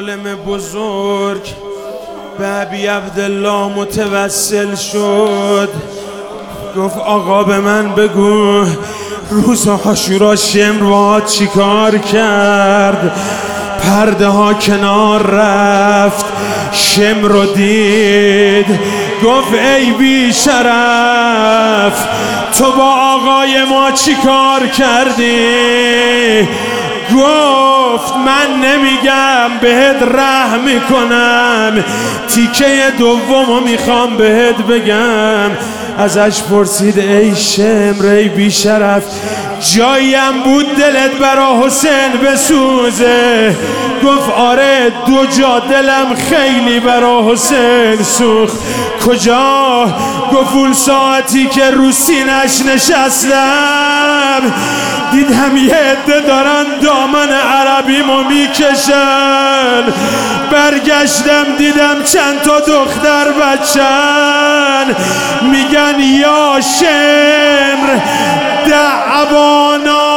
عالم بزرگ به ابی عبدالله متوسل شد. گفت آقا به من بگو روز عاشورا شمر باهات چی کار کرد؟ پرده ها کنار رفت، شمر رو دید، گفت ای بی شرف تو با آقای ما چی کار کردی؟ گفت من نمیگم بهت رحم میکنم، تیکه دومو میخوام بهت بگم. ازش پرسید ای شمر ای بی شرف جاییم بود دلت برا حسین بسوزه؟ گفت آره دو جا دلم خیلی برا حسین سوخت. کجا؟ گفت اون ساعتی که رو سینش نشستم دیدم یه عده دارن دامن عربیمو میکشن. برگشتم دیدم چند تا دختر بچن میگن یا شمر دعوانا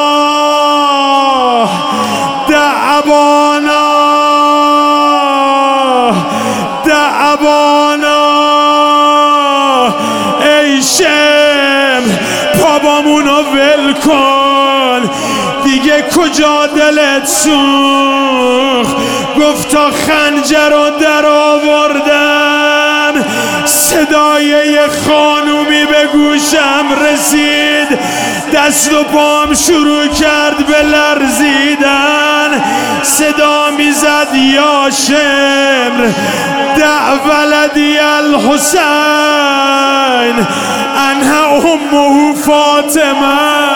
دعوانا دعوانا، ای شمر بابامونو ول کن دیگه کجا دلت سوخت؟ گفت تا خنجر رو در آوردم صدای یه خانومی به گوشم رسید، دست و پام شروع کرد به لرزیدن. صدا میزد یا شمر دع ولدی الحسین انها امه فاطمه.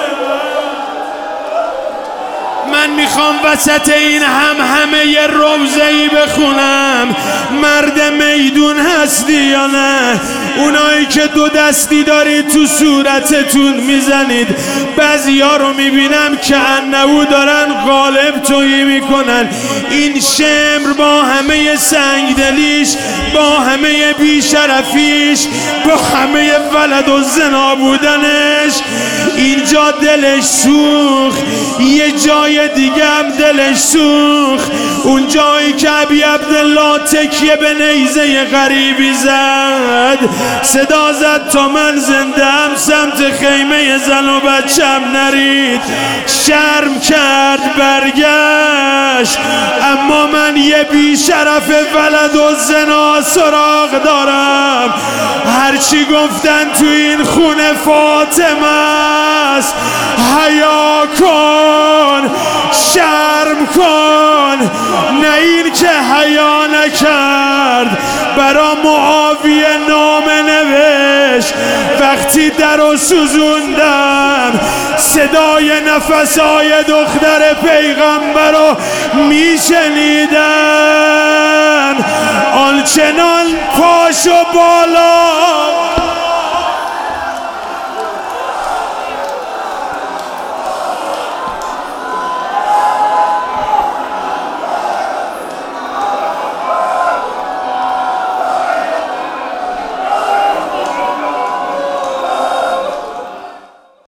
من میخوام وسط این همه یه روزه‌ای بخونم. مرد میدون هستی یا نه؟ اونایی که دو دستی دارید تو صورتتون میزنید. بعضیا رو میبینم که انهو دارن غالب تویی میکنن. این شمر با همه سنگدلیش، با همه بیشرفیش، با همه ولد و زنا بودنش اینجا دلش سوخت، یه جای دیگه هم دلش سوخت. اون جایی که ابی عبدالله تکیه به نیزه غریبی زد، صدا زد تا من زندم سمت خیمه زن و بچم نرید. شرم کرد برگشت، اما من یه بیشرف ولد و زنا سراغ دارم. هرچی گفتن تو این خونه فاطمه است. حیا کن، شرم کن. نه این که حیا نکرد برا معاویه نامه نوشت. وقتی در رو سوزوندم صدای نفسای دختر پیغمبر رو میشنیدم. آنچنان پاشو بالا